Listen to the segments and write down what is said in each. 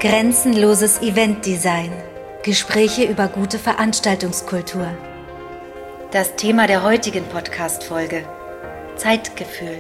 Grenzenloses Eventdesign. Gespräche über gute Veranstaltungskultur. Das Thema der heutigen Podcast-Folge: Zeitgefühl.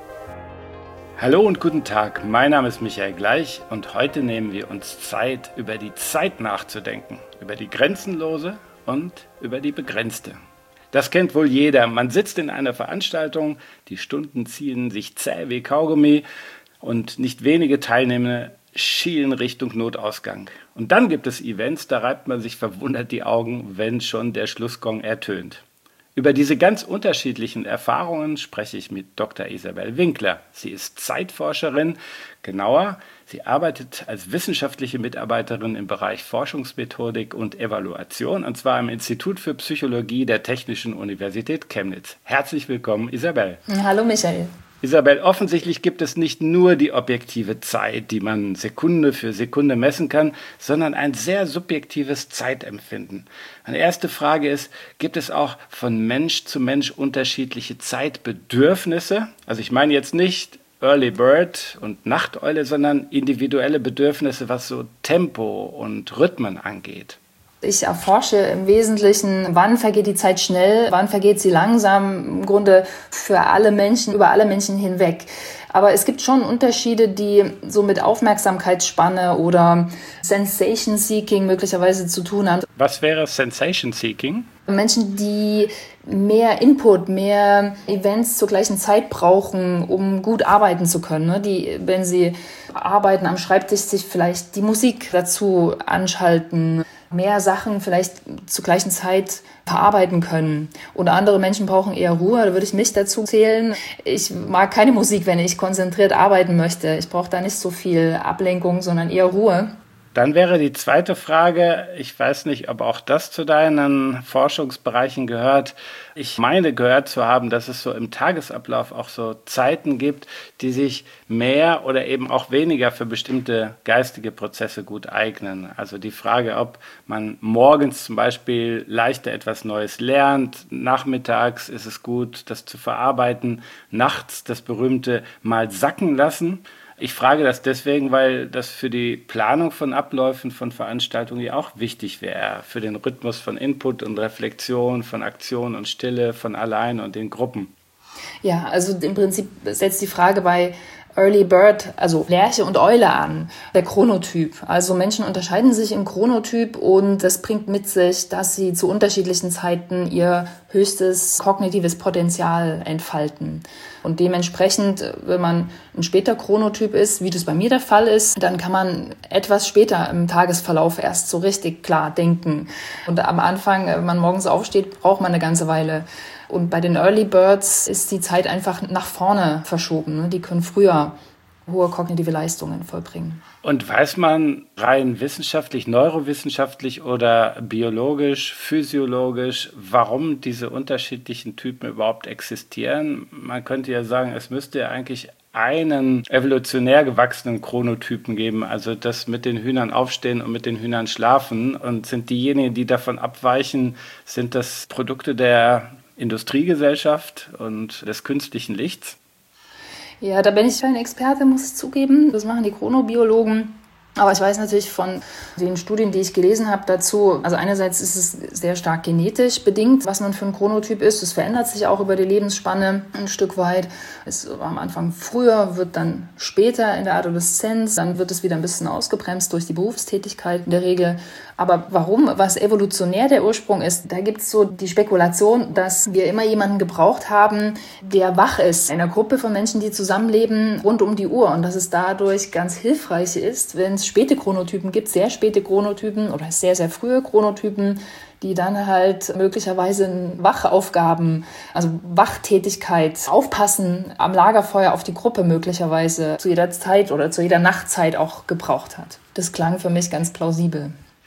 Hallo und guten Tag, mein Name ist Michael Gleich und heute nehmen wir uns Zeit, über die Zeit nachzudenken, über die grenzenlose und über die begrenzte. Das kennt wohl jeder. Man sitzt in einer Veranstaltung, die Stunden ziehen sich zäh wie Kaugummi und nicht wenige Teilnehmende schielen Richtung Notausgang. Und dann gibt es Events, da reibt man sich verwundert die Augen, wenn schon der Schlussgong ertönt. Über diese ganz unterschiedlichen Erfahrungen spreche ich mit Dr. Isabel Winkler. Sie ist Zeitforscherin, genauer, sie arbeitet als wissenschaftliche Mitarbeiterin im Bereich Forschungsmethodik und Evaluation, und zwar im Institut für Psychologie der Technischen Universität Chemnitz. Herzlich willkommen, Isabel. Hallo, Michael. Isabel, offensichtlich gibt es nicht nur die objektive Zeit, die man Sekunde für Sekunde messen kann, sondern ein sehr subjektives Zeitempfinden. Meine erste Frage ist, gibt es auch von Mensch zu Mensch unterschiedliche Zeitbedürfnisse? Also ich meine jetzt nicht Early Bird und Nachteule, sondern individuelle Bedürfnisse, was so Tempo und Rhythmen angeht. Ich erforsche im Wesentlichen, wann vergeht die Zeit schnell, wann vergeht sie langsam, im Grunde für alle Menschen, über alle Menschen hinweg. Aber es gibt schon Unterschiede, die so mit Aufmerksamkeitsspanne oder Sensation Seeking möglicherweise zu tun haben. Was wäre Sensation Seeking? Menschen, die mehr Input, mehr Events zur gleichen Zeit brauchen, um gut arbeiten zu können. Die, wenn sie arbeiten am Schreibtisch, sich vielleicht die Musik dazu anschalten, mehr Sachen vielleicht zur gleichen Zeit verarbeiten können. Oder andere Menschen brauchen eher Ruhe, da würde ich mich dazu zählen. Ich mag keine Musik, wenn ich konzentriert arbeiten möchte. Ich brauche da nicht so viel Ablenkung, sondern eher Ruhe. Dann wäre die zweite Frage, ich weiß nicht, ob auch das zu deinen Forschungsbereichen gehört. Ich meine gehört zu haben, dass es so im Tagesablauf auch so Zeiten gibt, die sich mehr oder eben auch weniger für bestimmte geistige Prozesse gut eignen. Also die Frage, ob man morgens zum Beispiel leichter etwas Neues lernt, nachmittags ist es gut, das zu verarbeiten, nachts das berühmte Mal sacken lassen. Ich frage das deswegen, weil das für die Planung von Abläufen von Veranstaltungen ja auch wichtig wäre, für den Rhythmus von Input und Reflexion, von Aktion und Stille, von allein und in Gruppen. Ja, also im Prinzip setzt die Frage bei Early Bird, also Lerche und Eule an, der Chronotyp. Also Menschen unterscheiden sich im Chronotyp und das bringt mit sich, dass sie zu unterschiedlichen Zeiten ihr höchstes kognitives Potenzial entfalten. Und dementsprechend, wenn man ein später Chronotyp ist, wie das bei mir der Fall ist, dann kann man etwas später im Tagesverlauf erst so richtig klar denken. Und am Anfang, wenn man morgens aufsteht, braucht man eine ganze Weile. Und bei den Early Birds ist die Zeit einfach nach vorne verschoben. Die können früher hohe kognitive Leistungen vollbringen. Und weiß man rein wissenschaftlich, neurowissenschaftlich oder biologisch, physiologisch, warum diese unterschiedlichen Typen überhaupt existieren? Man könnte ja sagen, es müsste ja eigentlich einen evolutionär gewachsenen Chronotypen geben, also das mit den Hühnern aufstehen und mit den Hühnern schlafen. Und sind diejenigen, die davon abweichen, sind das Produkte der Industriegesellschaft und des künstlichen Lichts? Ja, da bin ich kein Experte, muss ich zugeben. Das machen die Chronobiologen. Aber ich weiß natürlich von den Studien, die ich gelesen habe dazu, also einerseits ist es sehr stark genetisch bedingt, was man für ein Chronotyp ist. Es verändert sich auch über die Lebensspanne ein Stück weit. Es ist am Anfang früher, wird dann später in der Adoleszenz, dann wird es wieder ein bisschen ausgebremst durch die Berufstätigkeit in der Regel. Aber warum, was evolutionär der Ursprung ist, da gibt es so die Spekulation, dass wir immer jemanden gebraucht haben, der wach ist. In einer Gruppe von Menschen, die zusammenleben rund um die Uhr. Und dass es dadurch ganz hilfreich ist, wenn es späte Chronotypen gibt, sehr späte Chronotypen oder sehr, sehr frühe Chronotypen, die dann halt möglicherweise Wachaufgaben, also Wachtätigkeit, Aufpassen am Lagerfeuer auf die Gruppe möglicherweise zu jeder Zeit oder zu jeder Nachtzeit auch gebraucht hat. Das klang für mich ganz plausibel.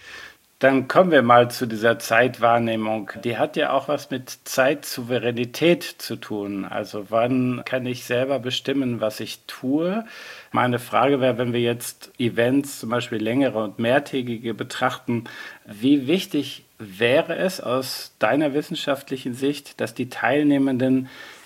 Dann kommen wir mal zu dieser Zeitwahrnehmung. Die hat ja auch was mit Zeitsouveränität zu tun. Also wann kann ich selber bestimmen, was ich tue? Meine Frage wäre, wenn wir jetzt Events, zum Beispiel längere und mehrtägige betrachten, wie wichtig wäre es aus deiner wissenschaftlichen Sicht, dass die Teilnehmenden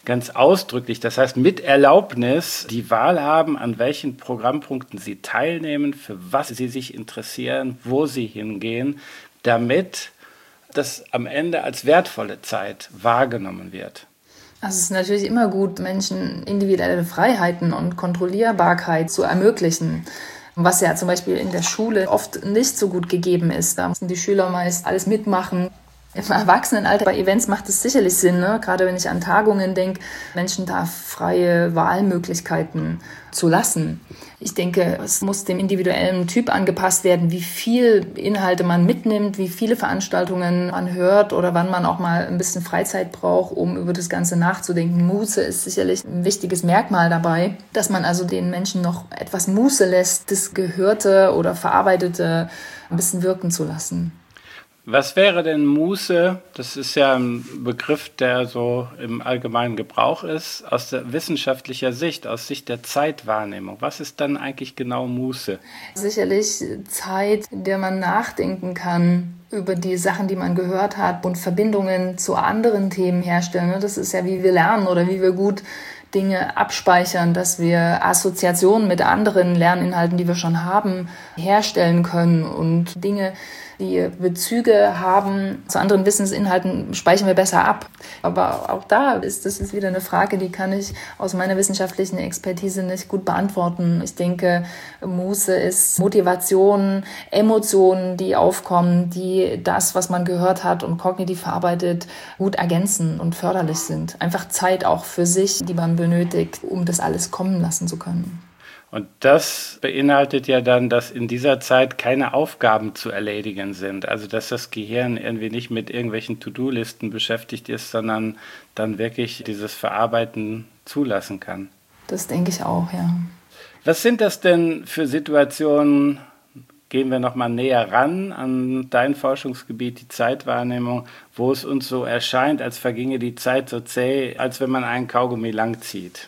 ganz ausdrücklich, das heißt mit Erlaubnis, die Wahl haben, an welchen Programmpunkten sie teilnehmen, für was sie sich interessieren, wo sie hingehen, damit das am Ende als wertvolle Zeit wahrgenommen wird. Also es ist natürlich immer gut, Menschen individuelle Freiheiten und Kontrollierbarkeit zu ermöglichen. Was ja zum Beispiel in der Schule oft nicht so gut gegeben ist. Da müssen die Schüler meist alles mitmachen. Im Erwachsenenalter bei Events macht es sicherlich Sinn, ne? Gerade wenn ich an Tagungen denke, Menschen da freie Wahlmöglichkeiten zu lassen. Ich denke, es muss dem individuellen Typ angepasst werden, wie viel Inhalte man mitnimmt, wie viele Veranstaltungen man hört oder wann man auch mal ein bisschen Freizeit braucht, um über das Ganze nachzudenken. Muße ist sicherlich ein wichtiges Merkmal dabei, dass man also den Menschen noch etwas Muße lässt, das Gehörte oder Verarbeitete ein bisschen wirken zu lassen. Was wäre denn Muße? Das ist ja ein Begriff, der so im allgemeinen Gebrauch ist, aus der wissenschaftlicher Sicht, aus Sicht der Zeitwahrnehmung. Was ist dann eigentlich genau Muße? Sicherlich Zeit, in der man nachdenken kann über die Sachen, die man gehört hat und Verbindungen zu anderen Themen herstellen. Das ist ja, wie wir lernen oder wie wir gut Dinge abspeichern, dass wir Assoziationen mit anderen Lerninhalten, die wir schon haben, herstellen können und Dinge, die Bezüge haben zu anderen Wissensinhalten, speichern wir besser ab. Aber auch das ist wieder eine Frage, die kann ich aus meiner wissenschaftlichen Expertise nicht gut beantworten. Ich denke, Muße ist Motivation, Emotionen, die aufkommen, die das, was man gehört hat und kognitiv verarbeitet, gut ergänzen und förderlich sind. Einfach Zeit auch für sich, die man benötigt, um das alles kommen lassen zu können. Und das beinhaltet ja dann, dass in dieser Zeit keine Aufgaben zu erledigen sind. Also dass das Gehirn irgendwie nicht mit irgendwelchen To-Do-Listen beschäftigt ist, sondern dann wirklich dieses Verarbeiten zulassen kann. Das denke ich auch, ja. Was sind das denn für Situationen, gehen wir nochmal näher ran an dein Forschungsgebiet, die Zeitwahrnehmung, wo es uns so erscheint, als verginge die Zeit so zäh, als wenn man einen Kaugummi langzieht?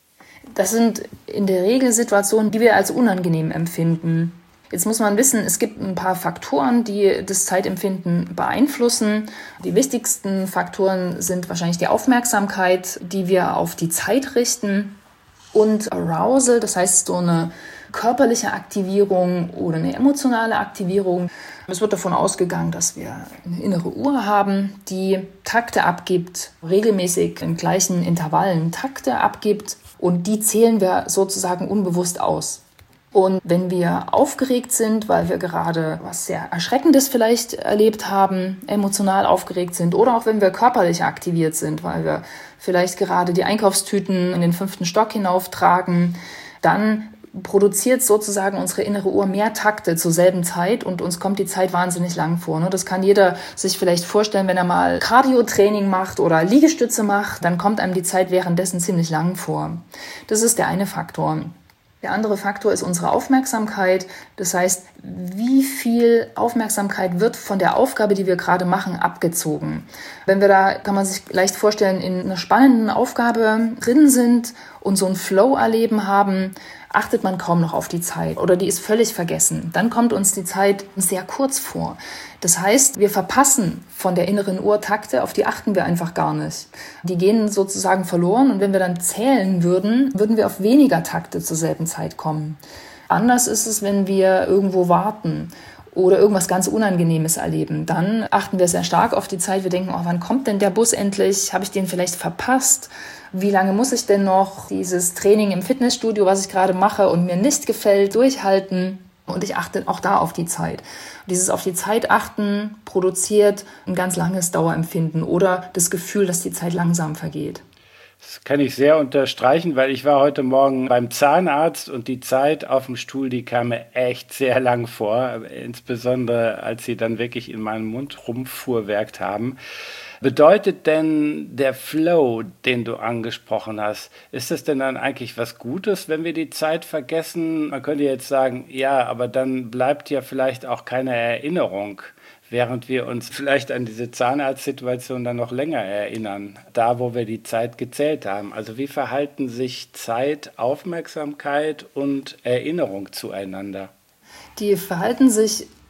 Das sind in der Regel Situationen, die wir als unangenehm empfinden. Jetzt muss man wissen, es gibt ein paar Faktoren, die das Zeitempfinden beeinflussen. Die wichtigsten Faktoren sind wahrscheinlich die Aufmerksamkeit, die wir auf die Zeit richten, und Arousal, das heißt so eine körperliche Aktivierung oder eine emotionale Aktivierung. Es wird davon ausgegangen, dass wir eine innere Uhr haben, die Takte abgibt, regelmäßig in gleichen Intervallen Takte abgibt, und die zählen wir sozusagen unbewusst aus. Und wenn wir aufgeregt sind, weil wir gerade was sehr Erschreckendes vielleicht erlebt haben, emotional aufgeregt sind, oder auch wenn wir körperlich aktiviert sind, weil wir vielleicht gerade die Einkaufstüten in den 5. Stock hinauftragen, dann produziert sozusagen unsere innere Uhr mehr Takte zur selben Zeit und uns kommt die Zeit wahnsinnig lang vor. Das kann jeder sich vielleicht vorstellen, wenn er mal Cardio-Training macht oder Liegestütze macht, dann kommt einem die Zeit währenddessen ziemlich lang vor. Das ist der eine Faktor. Der andere Faktor ist unsere Aufmerksamkeit. Das heißt, wie viel Aufmerksamkeit wird von der Aufgabe, die wir gerade machen, abgezogen. Wenn wir da, kann man sich leicht vorstellen, in einer spannenden Aufgabe drin sind und so ein Flow-Erleben haben, achtet man kaum noch auf die Zeit oder die ist völlig vergessen. Dann kommt uns die Zeit sehr kurz vor. Das heißt, wir verpassen von der inneren Uhr Takte, auf die achten wir einfach gar nicht. Die gehen sozusagen verloren, und wenn wir dann zählen würden, würden wir auf weniger Takte zur selben Zeit kommen. Anders ist es, wenn wir irgendwo warten oder irgendwas ganz Unangenehmes erleben. Dann achten wir sehr stark auf die Zeit. Wir denken, wann kommt denn der Bus endlich? Habe ich den vielleicht verpasst? Wie lange muss ich denn noch dieses Training im Fitnessstudio, was ich gerade mache und mir nicht gefällt, durchhalten? Und ich achte auch da auf die Zeit. Dieses auf die Zeit achten produziert ein ganz langes Dauerempfinden oder das Gefühl, dass die Zeit langsam vergeht. Das kann ich sehr unterstreichen, weil ich war heute Morgen beim Zahnarzt und die Zeit auf dem Stuhl, die kam mir echt sehr lang vor, insbesondere als sie dann wirklich in meinem Mund rumfuhrwerkt haben. Bedeutet denn der Flow, den du angesprochen hast, ist das denn dann eigentlich was Gutes, wenn wir die Zeit vergessen? Man könnte jetzt sagen, ja, aber dann bleibt ja vielleicht auch keine Erinnerung, während wir uns vielleicht an diese Zahnarztsituation dann noch länger erinnern, da wo wir die Zeit gezählt haben. Also wie verhalten sich Zeit, Aufmerksamkeit und Erinnerung zueinander? Die verhalten sich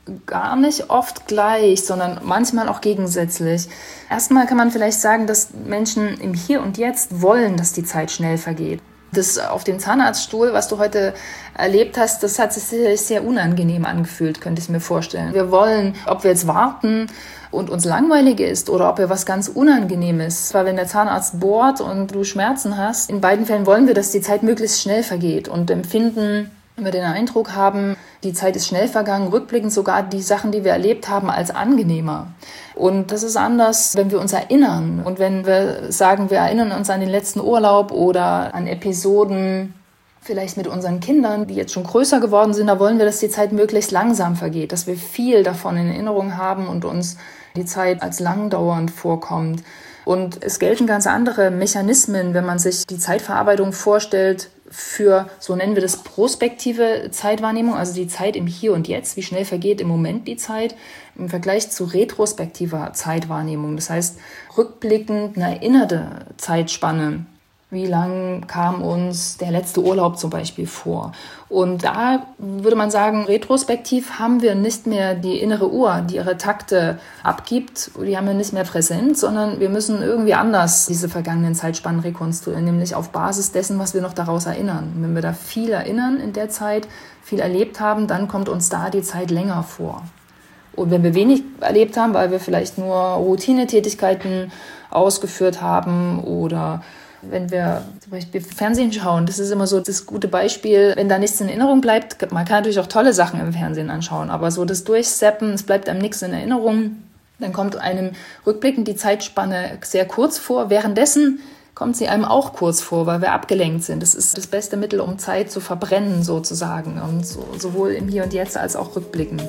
gar nicht oft gleich, sondern manchmal auch gegensätzlich. Erstmal kann man vielleicht sagen, dass Menschen im Hier und Jetzt wollen, dass die Zeit schnell vergeht. Das auf dem Zahnarztstuhl, was du heute erlebt hast, das hat sich sicherlich sehr unangenehm angefühlt, könnte ich mir vorstellen. Wir wollen, ob wir jetzt warten und uns langweilig ist oder ob wir was ganz Unangenehmes. Weil wenn der Zahnarzt bohrt und du Schmerzen hast, in beiden Fällen wollen wir, dass die Zeit möglichst schnell vergeht und empfinden, wenn wir den Eindruck haben, die Zeit ist schnell vergangen, rückblickend sogar die Sachen, die wir erlebt haben, als angenehmer. Und das ist anders, wenn wir uns erinnern. Und wenn wir sagen, wir erinnern uns an den letzten Urlaub oder an Episoden, vielleicht mit unseren Kindern, die jetzt schon größer geworden sind, da wollen wir, dass die Zeit möglichst langsam vergeht, dass wir viel davon in Erinnerung haben und uns die Zeit als langdauernd vorkommt. Und es gelten ganz andere Mechanismen, wenn man sich die Zeitverarbeitung vorstellt, für, so nennen wir das, prospektive Zeitwahrnehmung, also die Zeit im Hier und Jetzt, wie schnell vergeht im Moment die Zeit, im Vergleich zu retrospektiver Zeitwahrnehmung. Das heißt, rückblickend eine erinnerte Zeitspanne. Wie lang kam uns der letzte Urlaub zum Beispiel vor? Und da würde man sagen, retrospektiv haben wir nicht mehr die innere Uhr, die ihre Takte abgibt. Die haben wir nicht mehr präsent, sondern wir müssen irgendwie anders diese vergangenen Zeitspannen rekonstruieren, nämlich auf Basis dessen, was wir noch daraus erinnern. Und wenn wir da viel erinnern in der Zeit, viel erlebt haben, dann kommt uns da die Zeit länger vor. Und wenn wir wenig erlebt haben, weil wir vielleicht nur Routinetätigkeiten ausgeführt haben oder wenn wir zum Beispiel Fernsehen schauen, das ist immer so das gute Beispiel, wenn da nichts in Erinnerung bleibt, man kann natürlich auch tolle Sachen im Fernsehen anschauen, aber so das Durchseppen, es bleibt einem nichts in Erinnerung, dann kommt einem rückblickend die Zeitspanne sehr kurz vor, währenddessen kommt sie einem auch kurz vor, weil wir abgelenkt sind. Das ist das beste Mittel, um Zeit zu verbrennen sozusagen, und sowohl im Hier und Jetzt als auch rückblickend.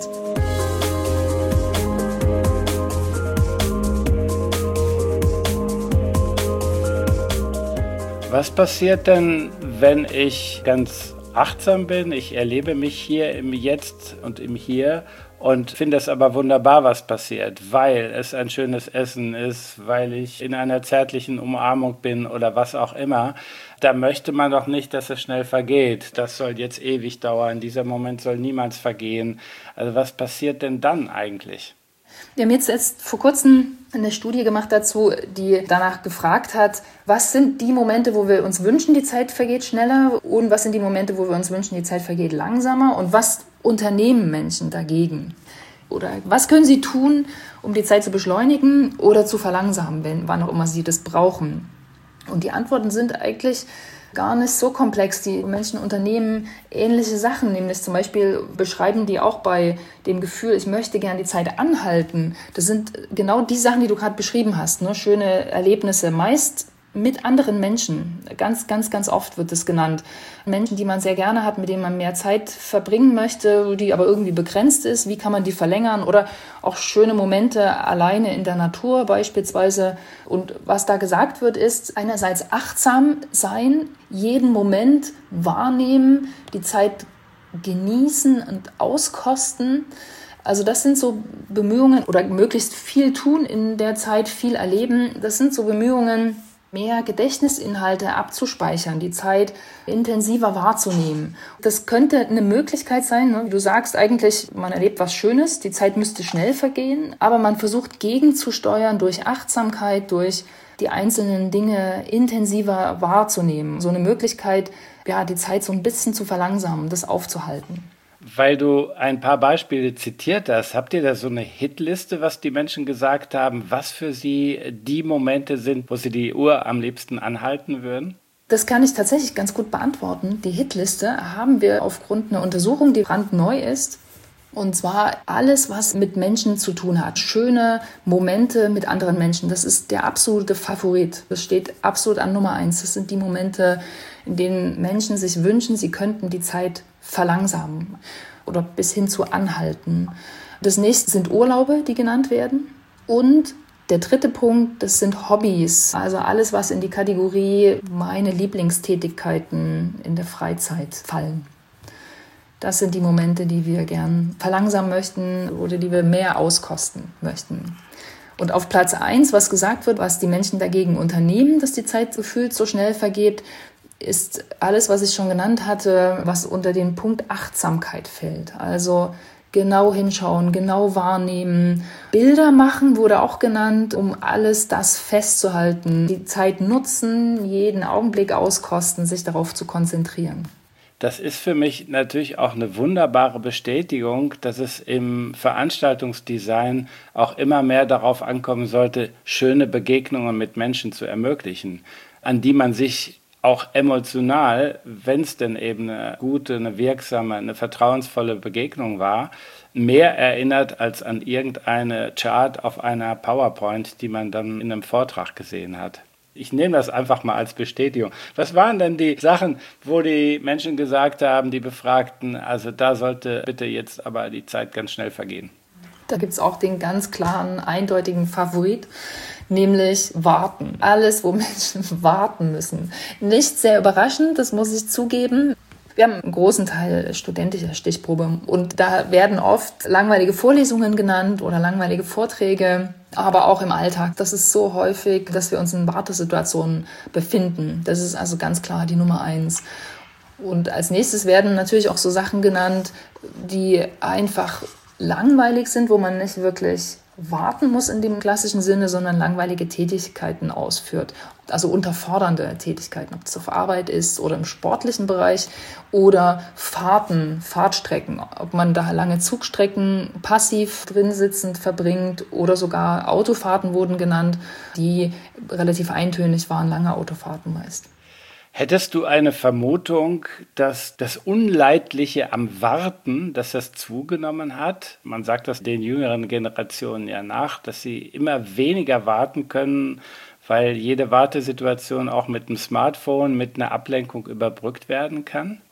Was passiert denn, wenn ich ganz achtsam bin? Ich erlebe mich hier im Jetzt und im Hier und finde es aber wunderbar, was passiert, weil es ein schönes Essen ist, weil ich in einer zärtlichen Umarmung bin oder was auch immer. Da möchte man doch nicht, dass es schnell vergeht. Das soll jetzt ewig dauern. Dieser Moment soll niemals vergehen. Also was passiert denn dann eigentlich? Wir haben jetzt vor kurzem eine Studie gemacht dazu, die danach gefragt hat, was sind die Momente, wo wir uns wünschen, die Zeit vergeht schneller, und was sind die Momente, wo wir uns wünschen, die Zeit vergeht langsamer, und was unternehmen Menschen dagegen? Oder was können sie tun, um die Zeit zu beschleunigen oder zu verlangsamen, wann auch immer sie das brauchen? Und die Antworten sind eigentlich gar nicht so komplex. Die Menschen unternehmen ähnliche Sachen, nämlich zum Beispiel beschreiben die auch bei dem Gefühl, ich möchte gern die Zeit anhalten. Das sind genau die Sachen, die du gerade beschrieben hast, ne? Schöne Erlebnisse, meist mit anderen Menschen. Ganz, ganz, ganz oft wird das genannt. Menschen, die man sehr gerne hat, mit denen man mehr Zeit verbringen möchte, die aber irgendwie begrenzt ist. Wie kann man die verlängern? Oder auch schöne Momente alleine in der Natur beispielsweise. Und was da gesagt wird, ist einerseits achtsam sein, jeden Moment wahrnehmen, die Zeit genießen und auskosten. Also das sind so Bemühungen, oder möglichst viel tun in der Zeit, viel erleben. Das sind so Bemühungen, mehr Gedächtnisinhalte abzuspeichern, die Zeit intensiver wahrzunehmen. Das könnte eine Möglichkeit sein, ne? Wie du sagst, eigentlich, man erlebt was Schönes, die Zeit müsste schnell vergehen, aber man versucht gegenzusteuern durch Achtsamkeit, durch die einzelnen Dinge intensiver wahrzunehmen. So eine Möglichkeit, ja, die Zeit so ein bisschen zu verlangsamen, das aufzuhalten. Weil du ein paar Beispiele zitiert hast, habt ihr da so eine Hitliste, was die Menschen gesagt haben, was für sie die Momente sind, wo sie die Uhr am liebsten anhalten würden? Das kann ich tatsächlich ganz gut beantworten. Die Hitliste haben wir aufgrund einer Untersuchung, die brandneu ist. Und zwar alles, was mit Menschen zu tun hat. Schöne Momente mit anderen Menschen. Das ist der absolute Favorit. Das steht absolut an Nummer 1. Das sind die Momente, in denen Menschen sich wünschen, sie könnten die Zeit verlangsamen oder bis hin zu anhalten. Das nächste sind Urlaube, die genannt werden. Und der dritte Punkt, das sind Hobbys. Also alles, was in die Kategorie meine Lieblingstätigkeiten in der Freizeit fallen. Das sind die Momente, die wir gern verlangsamen möchten oder die wir mehr auskosten möchten. Und auf Platz 1, was gesagt wird, was die Menschen dagegen unternehmen, dass die Zeit gefühlt so schnell vergeht, ist alles, was ich schon genannt hatte, was unter den Punkt Achtsamkeit fällt. Also genau hinschauen, genau wahrnehmen. Bilder machen wurde auch genannt, um alles das festzuhalten. Die Zeit nutzen, jeden Augenblick auskosten, sich darauf zu konzentrieren. Das ist für mich natürlich auch eine wunderbare Bestätigung, dass es im Veranstaltungsdesign auch immer mehr darauf ankommen sollte, schöne Begegnungen mit Menschen zu ermöglichen, an die man sich auch emotional, wenn es denn eben eine gute, eine wirksame, eine vertrauensvolle Begegnung war, mehr erinnert als an irgendeine Chart auf einer PowerPoint, die man dann in einem Vortrag gesehen hat. Ich nehme das einfach mal als Bestätigung. Was waren denn die Sachen, wo die Menschen gesagt haben, die Befragten, also da sollte bitte jetzt aber die Zeit ganz schnell vergehen? Da gibt es auch den ganz klaren, eindeutigen Favorit, nämlich warten. Alles, wo Menschen warten müssen. Nicht sehr überraschend, das muss ich zugeben. Wir haben einen großen Teil studentischer Stichprobe und da werden oft langweilige Vorlesungen genannt oder langweilige Vorträge, aber auch im Alltag. Das ist so häufig, dass wir uns in Wartesituationen befinden. Das ist also ganz klar die Nummer 1. Und als nächstes werden natürlich auch so Sachen genannt, die einfach langweilig sind, wo man nicht wirklich warten muss in dem klassischen Sinne, sondern langweilige Tätigkeiten ausführt. Also unterfordernde Tätigkeiten, ob es auf Arbeit ist oder im sportlichen Bereich oder Fahrtstrecken, ob man da lange Zugstrecken passiv drin sitzend verbringt oder sogar Autofahrten wurden genannt, die relativ eintönig waren, lange Autofahrten meist. Hättest du eine Vermutung, dass das Unleidliche am Warten, dass das zugenommen hat? Man sagt das den jüngeren Generationen ja nach, dass sie immer weniger warten können, weil jede Wartesituation auch mit einem Smartphone, mit einer Ablenkung überbrückt werden kann?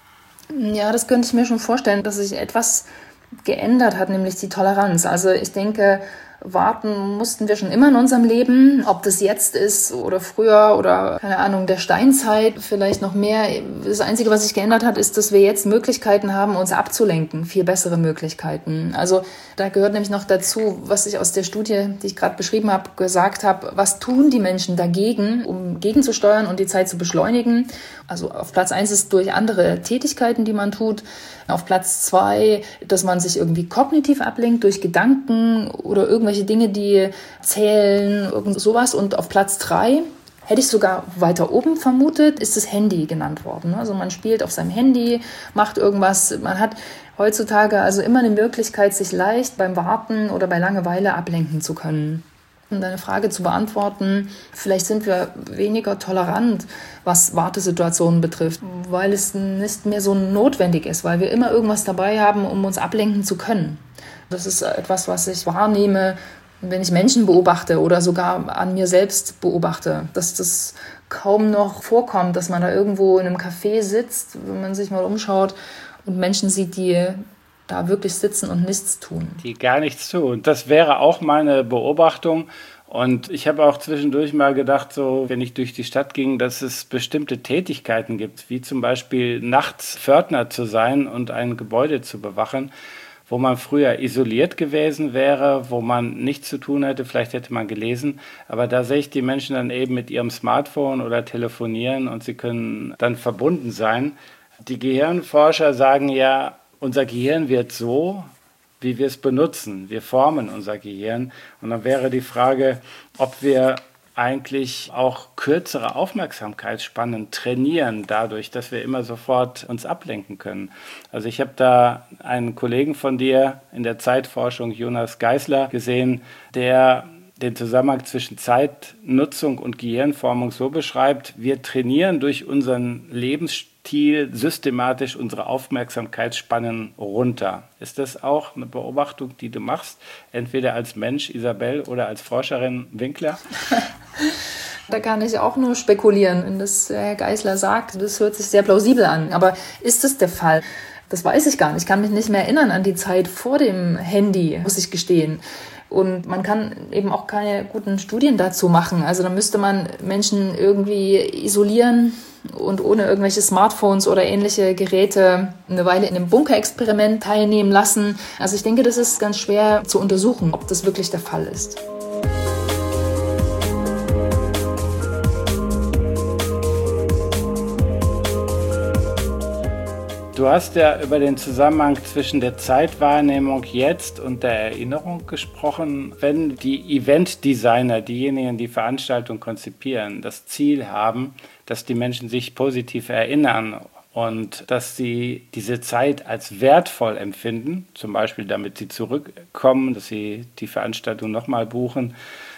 Ja, das könnte ich mir schon vorstellen, dass sich etwas geändert hat, nämlich die Toleranz. Also ich denke, warten mussten wir schon immer in unserem Leben, ob das jetzt ist oder früher oder, keine Ahnung, der Steinzeit vielleicht noch mehr. Das Einzige, was sich geändert hat, ist, dass wir jetzt Möglichkeiten haben, uns abzulenken, viel bessere Möglichkeiten. Also da gehört nämlich noch dazu, was ich aus der Studie, die ich gerade beschrieben habe, gesagt habe, was tun die Menschen dagegen, um gegenzusteuern und die Zeit zu beschleunigen. Also auf Platz 1 ist durch andere Tätigkeiten, die man tut. Auf Platz 2, dass man sich irgendwie kognitiv ablenkt durch Gedanken oder irgendwelche Dinge, die zählen, irgend sowas. Und auf Platz 3, hätte ich sogar weiter oben vermutet, ist das Handy genannt worden. Also man spielt auf seinem Handy, macht irgendwas. Man hat heutzutage also immer eine Möglichkeit, sich leicht beim Warten oder bei Langeweile ablenken zu können. Um deine Frage zu beantworten, vielleicht sind wir weniger tolerant, was Wartesituationen betrifft, weil es nicht mehr so notwendig ist, weil wir immer irgendwas dabei haben, um uns ablenken zu können. Das ist etwas, was ich wahrnehme, wenn ich Menschen beobachte oder sogar an mir selbst beobachte, dass das kaum noch vorkommt, dass man da irgendwo in einem Café sitzt, wenn man sich mal umschaut und Menschen sieht, die da wirklich sitzen und nichts tun. Die gar nichts tun. Das wäre auch meine Beobachtung. Und ich habe auch zwischendurch mal gedacht, so wenn ich durch die Stadt ging, dass es bestimmte Tätigkeiten gibt, wie zum Beispiel nachts Pförtner zu sein und ein Gebäude zu bewachen, wo man früher isoliert gewesen wäre, wo man nichts zu tun hätte, vielleicht hätte man gelesen. Aber da sehe ich die Menschen dann eben mit ihrem Smartphone oder telefonieren und sie können dann verbunden sein. Die Gehirnforscher sagen ja, unser Gehirn wird so, wie wir es benutzen. Wir formen unser Gehirn. Und dann wäre die Frage, ob wir eigentlich auch kürzere Aufmerksamkeitsspannen trainieren, dadurch, dass wir immer sofort uns ablenken können. Also ich habe da einen Kollegen von dir in der Zeitforschung, Jonas Geisler, gesehen, der den Zusammenhang zwischen Zeitnutzung und Gehirnformung so beschreibt, wir trainieren durch unseren Lebensstil systematisch unsere Aufmerksamkeitsspannen runter. Ist das auch eine Beobachtung, die du machst, entweder als Mensch, Isabel, oder als Forscherin, Winkler? Da kann ich auch nur spekulieren, wenn das Herr Geisler sagt. Das hört sich sehr plausibel an. Aber ist das der Fall? Das weiß ich gar nicht. Ich kann mich nicht mehr erinnern an die Zeit vor dem Handy, muss ich gestehen. Und man kann eben auch keine guten Studien dazu machen. Also da müsste man Menschen irgendwie isolieren und ohne irgendwelche Smartphones oder ähnliche Geräte eine Weile in einem Bunkerexperiment teilnehmen lassen. Also ich denke, das ist ganz schwer zu untersuchen, ob das wirklich der Fall ist. Du hast ja über den Zusammenhang zwischen der Zeitwahrnehmung jetzt und der Erinnerung gesprochen. Wenn die Eventdesigner, diejenigen, die Veranstaltungen konzipieren, das Ziel haben, dass die Menschen sich positiv erinnern und dass sie diese Zeit als wertvoll empfinden, zum Beispiel damit sie zurückkommen, dass sie die Veranstaltung nochmal buchen,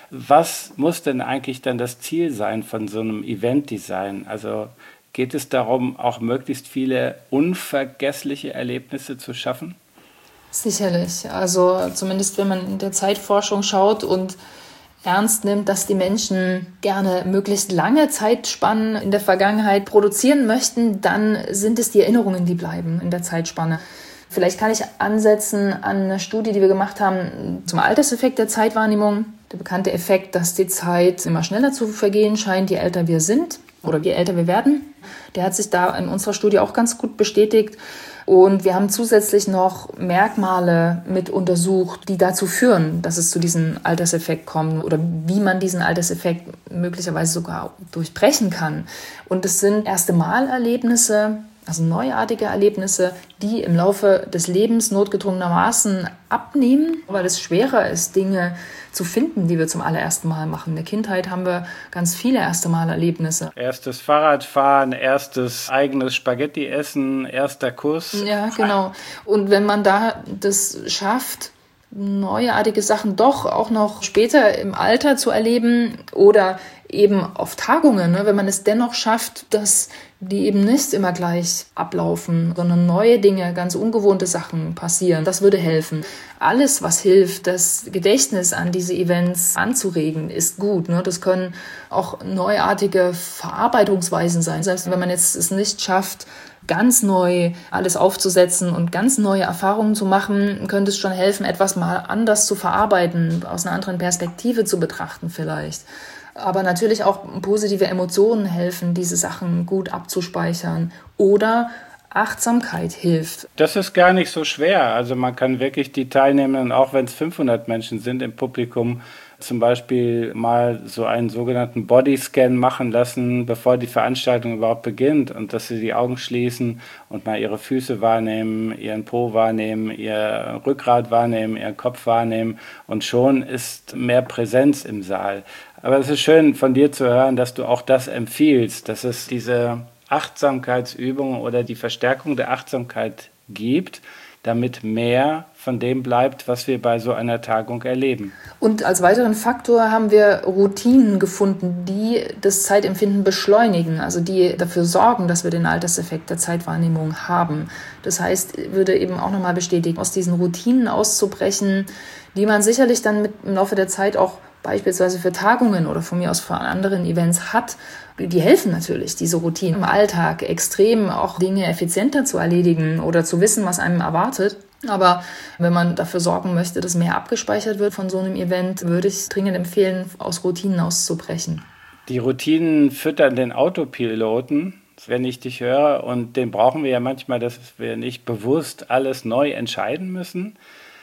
was muss denn eigentlich dann das Ziel sein von so einem Eventdesign? Also geht es darum, auch möglichst viele unvergessliche Erlebnisse zu schaffen? Sicherlich. Also zumindest wenn man in der Zeitforschung schaut und ernst nimmt, dass die Menschen gerne möglichst lange Zeitspannen in der Vergangenheit produzieren möchten, dann sind es die Erinnerungen, die bleiben in der Zeitspanne. Vielleicht kann ich ansetzen an eine Studie, die wir gemacht haben zum Alterseffekt der Zeitwahrnehmung. Der bekannte Effekt, dass die Zeit immer schneller zu vergehen scheint, je älter wir sind oder je älter wir werden. Der hat sich da in unserer Studie auch ganz gut bestätigt. Und wir haben zusätzlich noch Merkmale mit untersucht, die dazu führen, dass es zu diesem Alterseffekt kommt oder wie man diesen Alterseffekt möglicherweise sogar durchbrechen kann. Und es sind erste Malerlebnisse, also neuartige Erlebnisse, die im Laufe des Lebens notgedrungenermaßen abnehmen, weil es schwerer ist, Dinge zu finden, die wir zum allerersten Mal machen. In der Kindheit haben wir ganz viele erste Mal-Erlebnisse. Erstes Fahrradfahren, erstes eigenes Spaghetti essen, erster Kuss. Ja, genau. Und wenn man da das schafft, neuartige Sachen doch auch noch später im Alter zu erleben oder eben auf Tagungen, ne, wenn man es dennoch schafft, dass die eben nicht immer gleich ablaufen, sondern neue Dinge, ganz ungewohnte Sachen passieren. Das würde helfen. Alles, was hilft, das Gedächtnis an diese Events anzuregen, ist gut. Ne? Das können auch neuartige Verarbeitungsweisen sein. Selbst wenn man jetzt es nicht schafft, ganz neu alles aufzusetzen und ganz neue Erfahrungen zu machen, könnte es schon helfen, etwas mal anders zu verarbeiten, aus einer anderen Perspektive zu betrachten vielleicht. Aber natürlich auch positive Emotionen helfen, diese Sachen gut abzuspeichern. Oder Achtsamkeit hilft. Das ist gar nicht so schwer. Also man kann wirklich die Teilnehmenden, auch wenn es 500 Menschen sind im Publikum, zum Beispiel mal so einen sogenannten Bodyscan machen lassen, bevor die Veranstaltung überhaupt beginnt, und dass sie die Augen schließen und mal ihre Füße wahrnehmen, ihren Po wahrnehmen, ihr Rückgrat wahrnehmen, ihren Kopf wahrnehmen, und schon ist mehr Präsenz im Saal. Aber es ist schön von dir zu hören, dass du auch das empfiehlst, dass es diese Achtsamkeitsübungen oder die Verstärkung der Achtsamkeit gibt, damit mehr von dem bleibt, was wir bei so einer Tagung erleben. Und als weiteren Faktor haben wir Routinen gefunden, die das Zeitempfinden beschleunigen, also die dafür sorgen, dass wir den Alterseffekt der Zeitwahrnehmung haben. Das heißt, würde eben auch nochmal bestätigen, aus diesen Routinen auszubrechen, die man sicherlich dann im Laufe der Zeit auch beispielsweise für Tagungen oder von mir aus für anderen Events hat. Die helfen natürlich, diese Routinen im Alltag extrem auch Dinge effizienter zu erledigen oder zu wissen, was einem erwartet. Aber wenn man dafür sorgen möchte, dass mehr abgespeichert wird von so einem Event, würde ich dringend empfehlen, aus Routinen auszubrechen. Die Routinen füttern den Autopiloten, wenn ich dich höre, und den brauchen wir ja manchmal, dass wir nicht bewusst alles neu entscheiden müssen.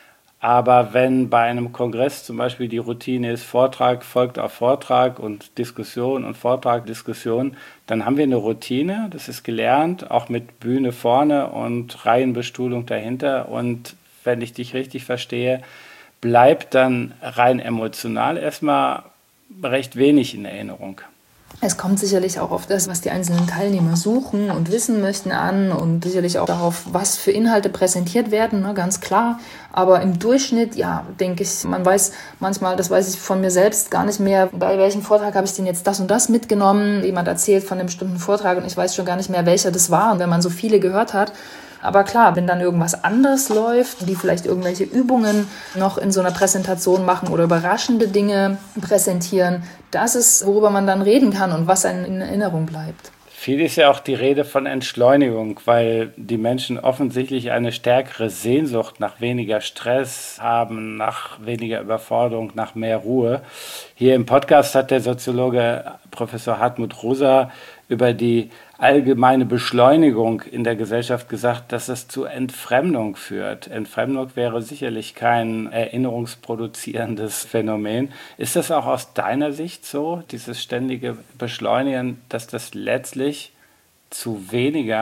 Aber wenn bei einem Kongress zum Beispiel die Routine ist, Vortrag folgt auf Vortrag und Diskussion und Vortrag, Diskussion, dann haben wir eine Routine, das ist gelernt, auch mit Bühne vorne und Reihenbestuhlung dahinter. Und wenn ich dich richtig verstehe, bleibt dann rein emotional erstmal recht wenig in Erinnerung. Es kommt sicherlich auch auf das, was die einzelnen Teilnehmer suchen und wissen möchten, an, und sicherlich auch darauf, was für Inhalte präsentiert werden, ne, ganz klar. Aber im Durchschnitt, ja, denke ich, man weiß manchmal, das weiß ich von mir selbst gar nicht mehr, bei welchem Vortrag habe ich denn jetzt das und das mitgenommen. Jemand erzählt von einem bestimmten Vortrag und ich weiß schon gar nicht mehr, welcher das war. Und wenn man so viele gehört hat, aber klar, wenn dann irgendwas anderes läuft, die vielleicht irgendwelche Übungen noch in so einer Präsentation machen oder überraschende Dinge präsentieren, das ist, worüber man dann reden kann und was einem in Erinnerung bleibt. Viel ist ja auch die Rede von Entschleunigung, weil die Menschen offensichtlich eine stärkere Sehnsucht nach weniger Stress haben, nach weniger Überforderung, nach mehr Ruhe. Hier im Podcast hat der Soziologe Professor Hartmut Rosa über die allgemeine Beschleunigung in der Gesellschaft gesagt, dass es zu Entfremdung führt. Entfremdung wäre sicherlich kein erinnerungsproduzierendes Phänomen. Ist das auch aus deiner Sicht so, dieses ständige Beschleunigen, dass das letztlich zu weniger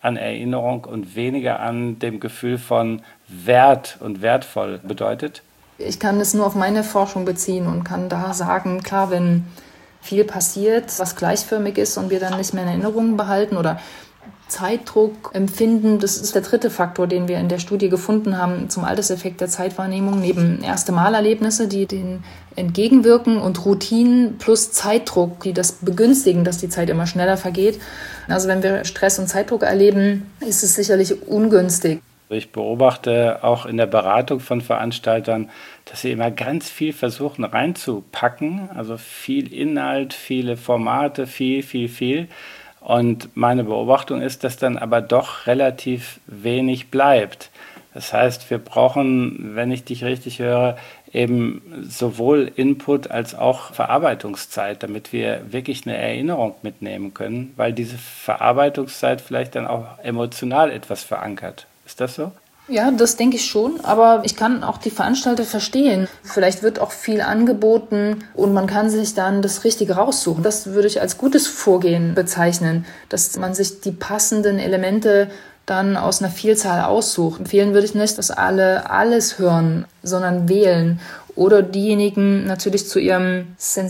an Erinnerung und weniger an dem Gefühl von Wert und wertvoll bedeutet? Ich kann es nur auf meine Forschung beziehen und kann da sagen, klar, wenn viel passiert, was gleichförmig ist und wir dann nicht mehr in Erinnerung behalten oder Zeitdruck empfinden, das ist der dritte Faktor, den wir in der Studie gefunden haben zum Alterseffekt der Zeitwahrnehmung, neben Erste-Mal-Erlebnisse, die denen entgegenwirken und Routinen plus Zeitdruck, die das begünstigen, dass die Zeit immer schneller vergeht. Also wenn wir Stress und Zeitdruck erleben, ist es sicherlich ungünstig. Ich beobachte auch in der Beratung von Veranstaltern, dass sie immer ganz viel versuchen reinzupacken, also viel Inhalt, viele Formate, viel. Und meine Beobachtung ist, dass dann aber doch relativ wenig bleibt. Das heißt, wir brauchen, wenn ich dich richtig höre, eben sowohl Input als auch Verarbeitungszeit, damit wir wirklich eine Erinnerung mitnehmen können, weil diese Verarbeitungszeit vielleicht dann auch emotional etwas verankert. Ist das so? Ja, das denke ich schon, aber ich kann auch die Veranstalter verstehen. Vielleicht wird auch viel angeboten und man kann sich dann das Richtige raussuchen. Das würde ich als gutes Vorgehen bezeichnen, dass man sich die passenden Elemente dann aus einer Vielzahl aussucht. Empfehlen würde ich nicht, dass alle alles hören, sondern wählen. Oder diejenigen natürlich zu ihrem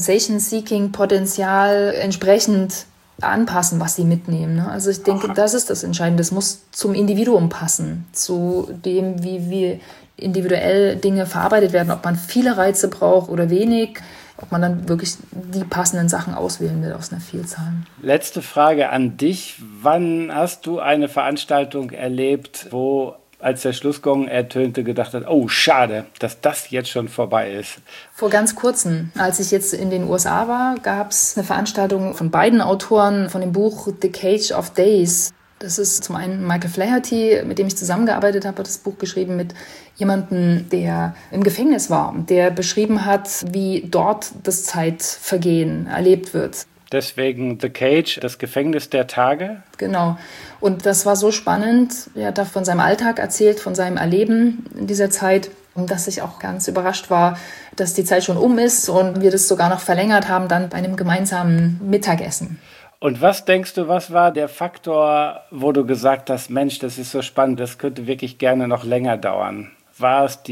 Sensation-Seeking-Potenzial entsprechend anpassen, was sie mitnehmen. Also ich denke, das ist das Entscheidende. Das muss zum Individuum passen, zu dem, wie individuell Dinge verarbeitet werden, ob man viele Reize braucht oder wenig, ob man dann wirklich die passenden Sachen auswählen will aus einer Vielzahl. Letzte Frage an dich. Wann hast du eine Veranstaltung erlebt, wo, als der Schlussgong ertönte, gedacht hat, oh, schade, dass das jetzt schon vorbei ist? Vor ganz kurzem, als ich jetzt in den USA war, gab es eine Veranstaltung von beiden Autoren von dem Buch The Cage of Days. Das ist zum einen Michael Flaherty, mit dem ich zusammengearbeitet habe, hat das Buch geschrieben mit jemandem, der im Gefängnis war, der beschrieben hat, wie dort das Zeitvergehen erlebt wird. Deswegen The Cage, das Gefängnis der Tage. Genau. Und das war so spannend. Er hat da von seinem Alltag erzählt, von seinem Erleben in dieser Zeit. Und dass ich auch ganz überrascht war, dass die Zeit schon um ist und wir das sogar noch verlängert haben, dann bei einem gemeinsamen Mittagessen. Und was denkst du, was war der Faktor, wo du gesagt hast, Mensch, das ist so spannend, das könnte wirklich gerne noch länger dauern? War es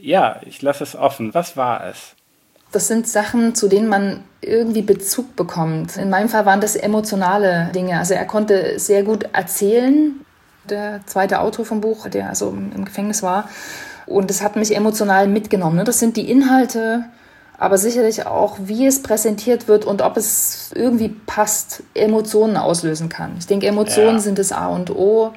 ich lasse es offen, was war es? Das sind Sachen, zu denen man irgendwie Bezug bekommt. In meinem Fall waren das emotionale Dinge. Also er konnte sehr gut erzählen, der zweite Autor vom Buch, der also im Gefängnis war. Und das hat mich emotional mitgenommen. Das sind die Inhalte, aber sicherlich auch, wie es präsentiert wird und ob es irgendwie passt, Emotionen auslösen kann. Ich denke, Emotionen sind das A und O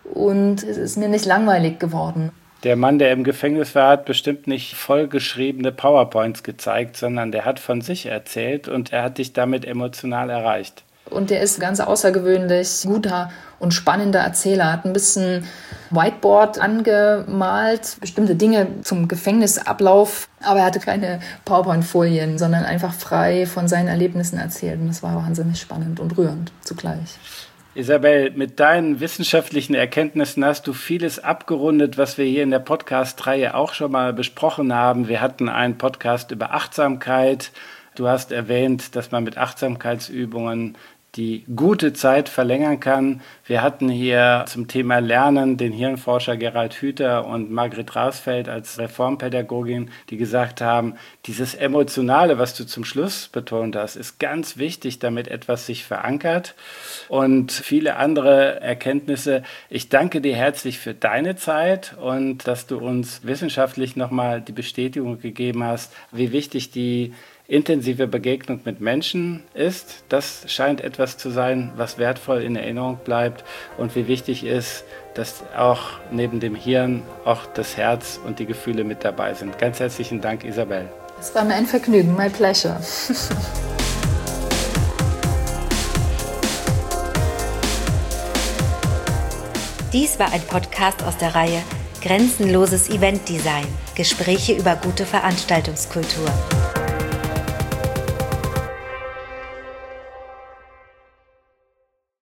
und es ist mir nicht langweilig geworden. Der Mann, der im Gefängnis war, hat bestimmt nicht vollgeschriebene PowerPoints gezeigt, sondern der hat von sich erzählt und er hat dich damit emotional erreicht. Und der ist ganz außergewöhnlich guter und spannender Erzähler. Hat ein bisschen Whiteboard angemalt, bestimmte Dinge zum Gefängnisablauf. Aber er hatte keine PowerPoint-Folien, sondern einfach frei von seinen Erlebnissen erzählt. Und das war wahnsinnig spannend und rührend zugleich. Isabel, mit deinen wissenschaftlichen Erkenntnissen hast du vieles abgerundet, was wir hier in der Podcast-Reihe auch schon mal besprochen haben. Wir hatten einen Podcast über Achtsamkeit. Du hast erwähnt, dass man mit Achtsamkeitsübungen die gute Zeit verlängern kann. Wir hatten hier zum Thema Lernen den Hirnforscher Gerald Hüther und Margret Rasfeld als Reformpädagogin, die gesagt haben, dieses Emotionale, was du zum Schluss betont hast, ist ganz wichtig, damit etwas sich verankert, und viele andere Erkenntnisse. Ich danke dir herzlich für deine Zeit und dass du uns wissenschaftlich nochmal die Bestätigung gegeben hast, wie wichtig die intensive Begegnung mit Menschen ist. Das scheint etwas zu sein, was wertvoll in Erinnerung bleibt, und wie wichtig ist, dass auch neben dem Hirn auch das Herz und die Gefühle mit dabei sind. Ganz herzlichen Dank, Isabel. Es war mir ein Vergnügen, my pleasure. Dies war ein Podcast aus der Reihe Grenzenloses Eventdesign. Gespräche über gute Veranstaltungskultur.